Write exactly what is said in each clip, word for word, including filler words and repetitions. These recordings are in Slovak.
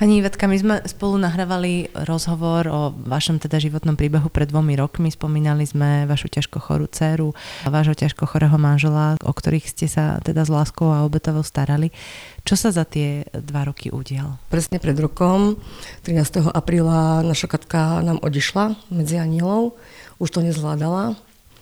Pani Ivetka, my sme spolu nahrávali rozhovor o vašom teda životnom príbehu pred dvomi rokmi. Spomínali sme vašu ťažko chorú dcéru a vášho ťažko chorého manžela, o ktorých ste sa teda s láskou a obetovo starali. Čo sa za tie dva roky udialo? Presne pred rokom, trinásteho apríla, naša Katka nám odišla medzi anielov. Už to nezvládala,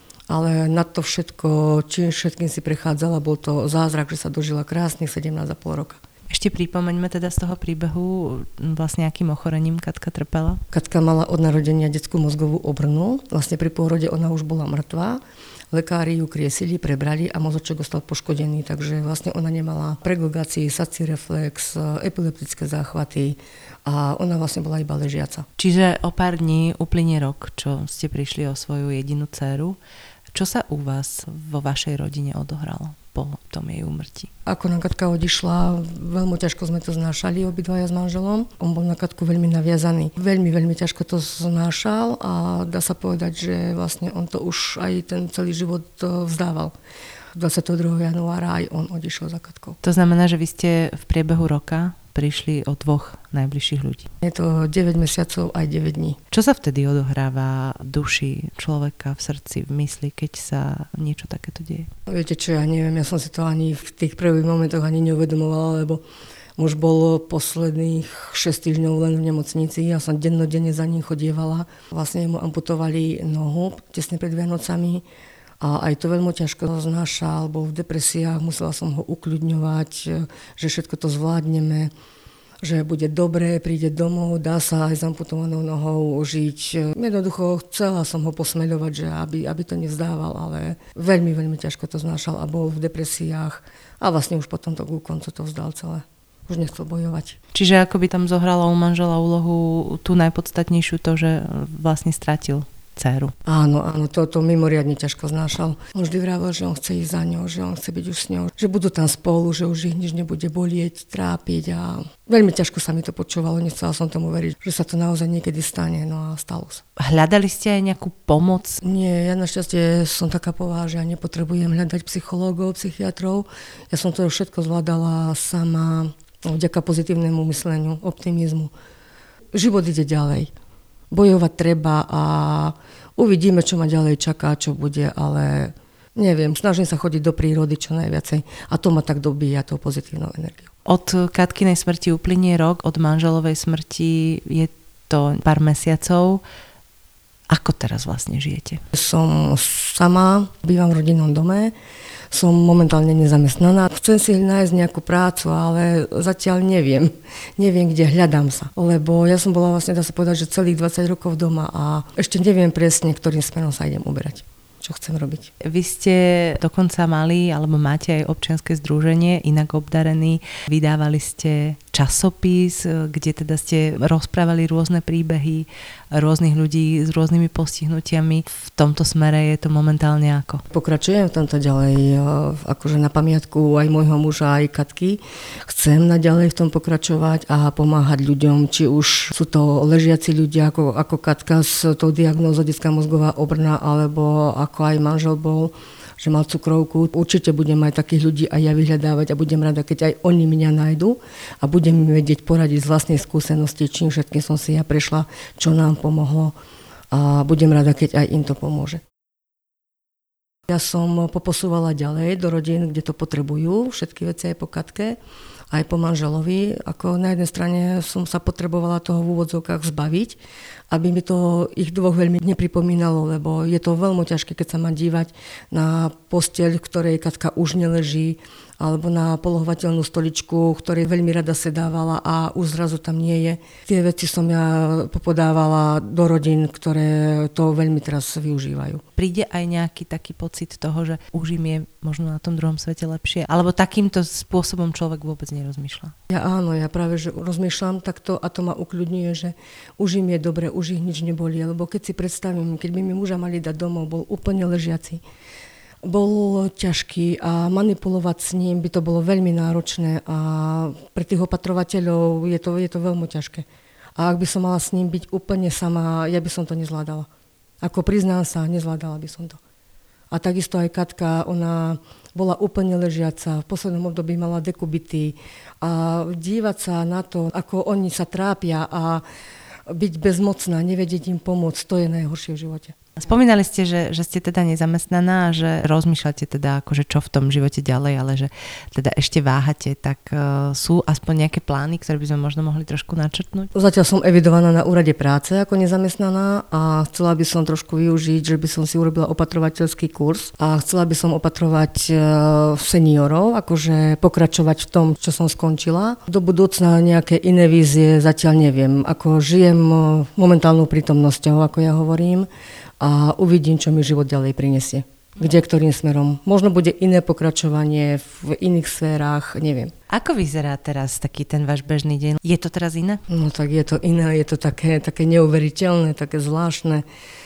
ale na to všetko, čím všetkým si prechádzala, bol to zázrak, že sa dožila krásnych sedemnásť a pol roka. Ešte pripomeňme teda z toho príbehu, vlastne akým ochorením Katka trpela. Katka mala od narodenia detskú mozgovú obrnu. Vlastne pri pôrode ona už bola mŕtva. Lekári ju kriesili, prebrali a mozoček ostal poškodený, takže vlastne ona nemala preglugácii, sací reflex, epileptické záchvaty a ona vlastne bola iba ležiaca. Čiže o pár dní uplynie rok, čo ste prišli o svoju jedinú dcéru. Čo sa u vás vo vašej rodine odohralo po tom jej úmrtí? Ako nám Katka odišla, veľmi ťažko sme to znášali obidvaja s manželom. On bol na Katku veľmi naviazaný. Veľmi, veľmi ťažko to znášal a dá sa povedať, že vlastne on to už aj ten celý život vzdával. dvadsiateho druhého januára aj on odišiel za Katkou. To znamená, že vy ste v priebehu roka prišli o dvoch najbližších ľudí. Je to deväť mesiacov aj deväť dní. Čo sa vtedy odohráva v duši človeka, v srdci, v mysli, keď sa niečo takéto deje? Viete čo, ja neviem, ja som si to ani v tých prvých momentoch ani neuvedomovala, lebo muž bol posledných šesť týždňov len v nemocnici, ja som dennodenne za ním chodievala. Vlastne mu amputovali nohu tesne pred Vianocami. A aj to veľmi ťažko znášal, bol v depresiách, musela som ho ukľudňovať, že všetko to zvládneme, že bude dobré, príde domov, dá sa aj s amputovanou nohou žiť. Jednoducho chcela som ho posmeľovať, že aby, aby to nevzdával, ale veľmi, veľmi ťažko to znášal a bol v depresiách a vlastne už potom to ku koncu to vzdal celé. Už nechcel bojovať. Čiže ako by tam zohrala u manžela úlohu tú najpodstatnejšiu to, že vlastne stratil dcéru. Áno, áno, toto mimoriadne ťažko znášal. On vždy vravel, že on chce ísť za ňou, že on chce byť už s ňou, že budú tam spolu, že už ich nič nebude bolieť, trápiť a veľmi ťažko sa mi to počúvalo, nechcela som tomu veriť, že sa to naozaj niekedy stane, no a stalo sa. Hľadali ste aj nejakú pomoc? Nie, ja našťastie som taká povaha, že ja nepotrebujem hľadať psychológov, psychiatrov. Ja som to všetko zvládala sama vďaka pozitívnemu mysleniu, optimizmu. Život ide ďalej. Bojovať treba a uvidíme, čo ma ďalej čaká, čo bude, ale neviem, snažím sa chodiť do prírody čo najviacej a to ma tak dobíja tou pozitívnou energiou. Od Katkinej smrti uplynie rok, od manželovej smrti je to pár mesiacov. Ako teraz vlastne žijete? Som sama, bývam v rodinnom dome, som momentálne nezamestnaná. Chcem si nájsť nejakú prácu, ale zatiaľ neviem. Neviem, kde, hľadám sa. Lebo ja som bola vlastne, dá sa povedať, že celých dvadsať rokov doma a ešte neviem presne, ktorým smerom sa idem uberať. Čo chcem robiť. Vy ste dokonca mali, alebo máte aj občianske združenie, Inak obdarený. Vydávali ste časopis, kde teda ste rozprávali rôzne príbehy rôznych ľudí s rôznymi postihnutiami. V tomto smere je to momentálne ako? Pokračujem v tomto ďalej, akože na pamiatku aj môjho muža, aj Katky. Chcem naďalej v tom pokračovať a pomáhať ľuďom, či už sú to ležiaci ľudia ako, ako Katka s tou diagnózou detská mozgová obrna, alebo ako aj manžel bol, že mal cukrovku. Určite budem aj takých ľudí aj ja vyhľadávať a budem rada, keď aj oni mňa nájdu a budem im vedieť poradiť z vlastnej skúsenosti, čím všetkým som si ja prešla, čo nám pomohlo a budem rada, keď aj im to pomôže. Ja som poposúvala ďalej do rodín, kde to potrebujú, všetky veci aj po Katke, aj po manželovi. Ako na jednej strane som sa potrebovala toho v úvodzovkách zbaviť, aby mi to ich dvoch veľmi nepripomínalo, lebo je to veľmi ťažké, keď sa má dívať na posteľ, v ktorej Katka už neleží, alebo na polohovateľnú stoličku, ktorej veľmi rada sedávala a už zrazu tam nie je. Tie veci som ja popodávala do rodín, ktoré to veľmi teraz využívajú. Príde aj nejaký taký pocit toho, že už im je možno na tom druhom svete lepšie? Alebo takýmto spôsobom človek vôbec nerozmýšľa? Ja áno, ja práve, že rozmýšľam takto a to ma ukľudňuje, že už im je dobre, už ich nič nebolí, lebo keď si predstavím, keď by mi muža mali dať domov, bol úplne ležiaci. Bol ťažký a manipulovať s ním by to bolo veľmi náročné a pre tých opatrovateľov je to, je to veľmi ťažké. A ak by som mala s ním byť úplne sama, ja by som to nezvládala. Ako priznám sa, nezvládala by som to. A takisto aj Katka, ona bola úplne ležiaca, v poslednom období mala dekubity a dívať sa na to, ako oni sa trápia a byť bezmocná, nevedieť im pomôcť, to je najhoršie v živote. Spomínali ste, že, že ste teda nezamestnaná a že rozmýšľate teda akože čo v tom živote ďalej, ale že teda ešte váhate, tak uh, sú aspoň nejaké plány, ktoré by sme možno mohli trošku načrtnúť? Zatiaľ som evidovaná na úrade práce ako nezamestnaná a chcela by som trošku využiť, že by som si urobila opatrovateľský kurz a chcela by som opatrovať uh, seniorov, akože pokračovať v tom, čo som skončila. Do budúcna nejaké iné vízie zatiaľ neviem, ako žijem uh, momentálnou prítomnosťou, ako ja hovorím, a uvidím, čo mi život ďalej prinesie. Kde, ktorým smerom. Možno bude iné pokračovanie v iných sférach, neviem. Ako vyzerá teraz taký ten váš bežný deň? Je to teraz iné? No tak je to iné, je to také, také neuveriteľné, také zvláštne,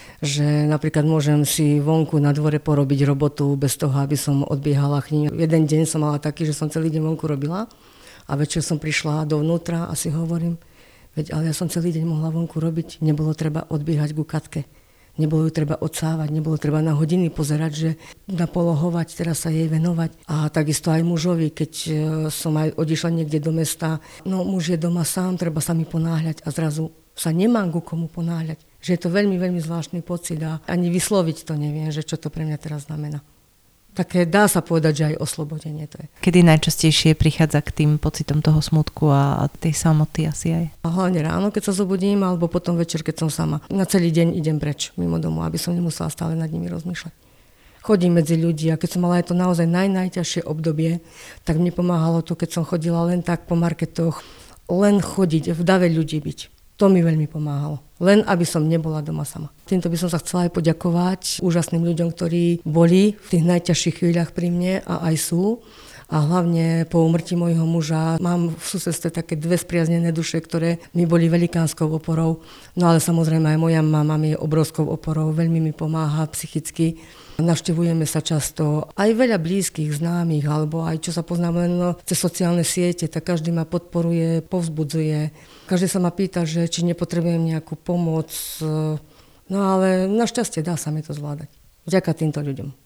že napríklad môžem si vonku na dvore porobiť robotu bez toho, aby som odbiehala k ním. Jeden deň som mala taký, že som celý deň vonku robila a večer som prišla dovnútra a si hovorím, veď ale ja som celý deň mohla vonku robiť, nebolo treba odbiehať ku Katke. Nebolo ju treba odsávať, nebolo treba na hodiny pozerať, že napolohovať, teraz sa jej venovať. A takisto aj mužovi, keď som aj odišla niekde do mesta, no muž je doma sám, treba sa mi ponáhľať a zrazu sa nemám ku komu ponáhľať. Že je to veľmi, veľmi zvláštny pocit a ani vysloviť to neviem, že čo to pre mňa teraz znamená. Také dá sa povedať, že aj oslobodenie to je. Kedy najčastejšie prichádza k tým pocitom toho smutku a tej samoty asi aj? A hlavne ráno, keď sa zobudím, alebo potom večer, keď som sama. Na celý deň idem preč mimo domu, aby som nemusela stále nad nimi rozmýšľať. Chodím medzi ľudí a keď som mala aj to naozaj naj, najťažšie obdobie, tak mne pomáhalo to, keď som chodila len tak po marketoch, len chodiť, v dave ľudí byť. To mi veľmi pomáhalo. Len aby som nebola doma sama. Týmto by som sa chcela aj poďakovať úžasným ľuďom, ktorí boli v tých najťažších chvíľach pri mne a aj sú. A hlavne po úmrtí môjho muža mám v susedstve také dve spriaznené duše, ktoré mi boli velikánskou oporou. No ale samozrejme aj moja mama mi je obrovskou oporou, veľmi mi pomáha psychicky. Navštevujeme sa často, aj veľa blízkych, známych, alebo aj čo sa poznám len cez sociálne siete, tak každý ma podporuje, povzbudzuje. Každý sa ma pýta, že či nepotrebujem nejakú pomoc. No ale našťastie dá sa mi to zvládať. Vďaka týmto ľuďom.